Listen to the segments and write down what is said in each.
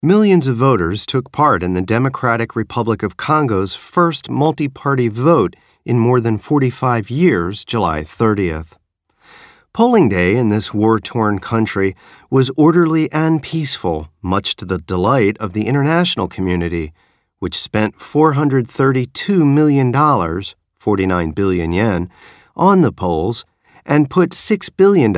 Millions of voters took part in the Democratic Republic of Congo's first multi-party vote in more than 45 years, July 30th. Polling day in this war-torn country was orderly and peaceful, much to the delight of the international community, which spent $432 million, 49 billion yen, on the polls and put $6 billion,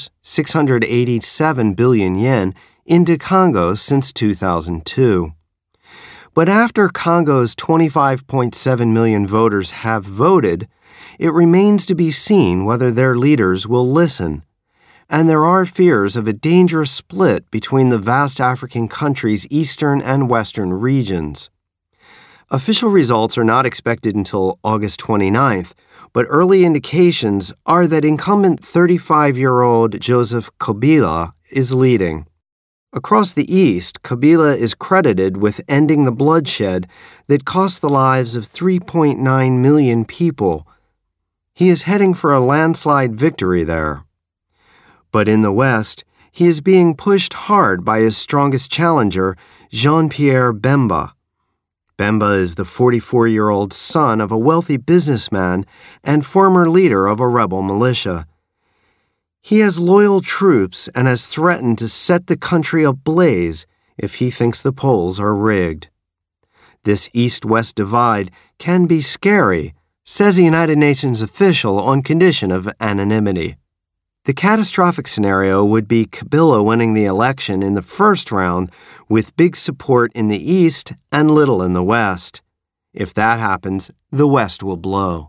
687 billion yen, into Congo since 2002. But after Congo's 25.7 million voters have voted, it remains to be seen whether their leaders will listen. And there are fears of a dangerous split between the vast African country's eastern and western regions. Official results are not expected until August 29th, but early indications are that incumbent 35-year-old Joseph Kabila is leading. Across the East, Kabila is credited with ending the bloodshed that cost the lives of 3.9 million people. He is heading for a landslide victory there. But in the West, he is being pushed hard by his strongest challenger, Jean-Pierre Bemba. Bemba is the 44-year-old son of a wealthy businessman and former leader of a rebel militia. He has loyal troops and has threatened to set the country ablaze if he thinks the polls are rigged. This East-West divide can be scary, says a United Nations official on condition of anonymity. The catastrophic scenario would be Kabila winning the election in the first round with big support in the East and little in the West. If that happens, the West will blow.